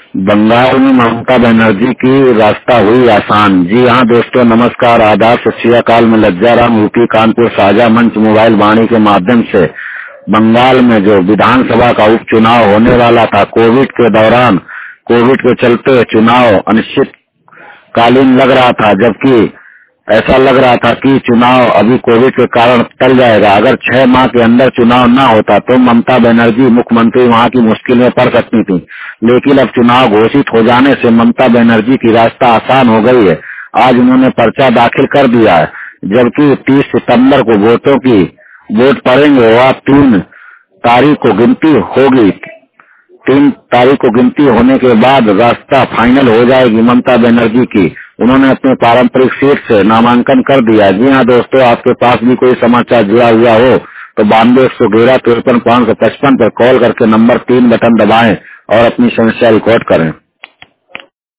बंगाल में ममता बनर्जी की रास्ता हुई आसान। जी हाँ दोस्तों, नमस्कार, आदाब, सत श्री अकाल। में लज्जाराम यूपी कानपुर साझा मंच मोबाइल वाणी के माध्यम से बंगाल में जो विधानसभा का उपचुनाव होने वाला था, कोविड के दौरान, कोविड के चलते चुनाव अनिश्चितकालीन लग रहा था, जबकि ऐसा लग रहा था कि चुनाव अभी कोविड के कारण टल जाएगा। अगर 6 माह के अंदर चुनाव न होता तो ममता बनर्जी मुख्यमंत्री वहां की मुश्किल में पड़ सकती थी, लेकिन अब चुनाव घोषित हो जाने से ममता बनर्जी की रास्ता आसान हो गई है। आज उन्होंने पर्चा दाखिल कर दिया है, जबकि 30 सितंबर को वोट पड़ेंगे। वह 3 तारीख को गिनती होगी। 3 तारीख को गिनती होने के बाद रास्ता फाइनल हो जाएगी ममता बनर्जी की। उन्होंने अपने पारंपरिक सीट से नामांकन कर दिया। जी हाँ दोस्तों, आपके पास भी कोई समाचार जुड़ा हुआ हो तो 92 111 53 555 पर कॉल करके नंबर 3 बटन दबाएं और अपनी समस्या रिकॉर्ड करें।